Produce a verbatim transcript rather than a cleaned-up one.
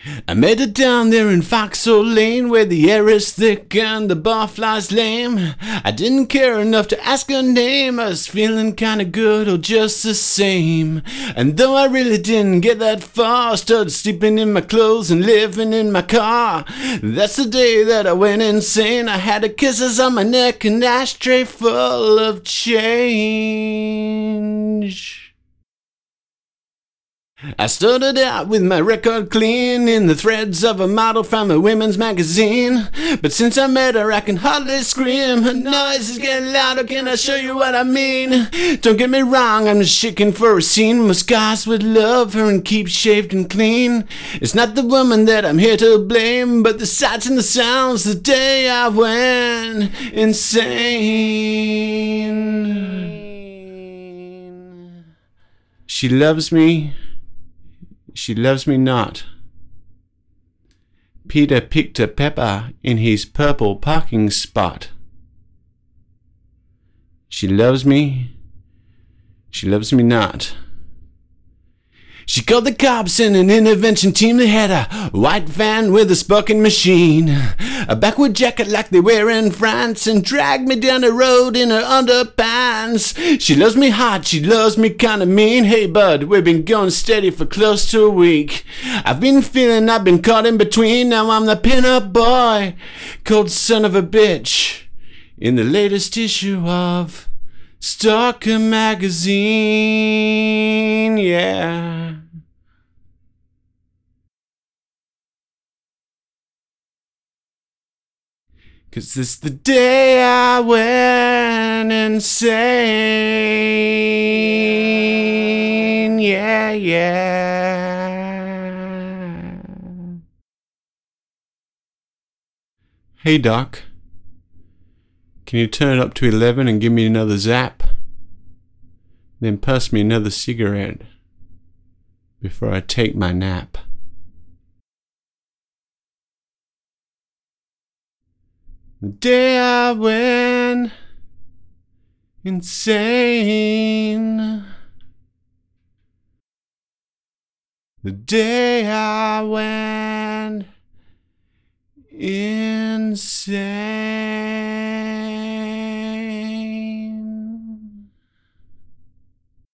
I met her down there in Foxhole Lane, where the air is thick and the barflies lame. I didn't care enough to ask her name, I was feeling kinda good, or just the same. And though I really didn't get that far, I started sleeping in my clothes and living in my car. That's the day that I went insane. I had her kisses on my neck, an ashtray full of change. I started out with my record clean, in the threads of a model from a women's magazine. But since I met her I can hardly scream, her noise is getting louder, can I show you what I mean? Don't get me wrong, I'm just shaking for a scene. My scars would love her and keep shaved and clean. It's not the woman that I'm here to blame, but the sights and the sounds the day I went insane. She loves me, she loves me not. Peter picked a pepper in his purple parking spot. She loves me, she loves me not. She called the cops and an intervention team. They had a white van with a sparking machine, a backward jacket like they wear in France, and dragged me down the road in her underpants. She loves me hot, she loves me kinda mean. Hey bud, we've been going steady for close to a week. I've been feeling I've been caught in between. Now I'm the pin-up boy, cold son of a bitch, in the latest issue of Stalker magazine, yeah. Cause this the day I went insane, yeah, yeah. Hey Doc, can you turn it up to eleven and give me another zap? Then pass me another cigarette before I take my nap. The day I went insane. The day I went insane.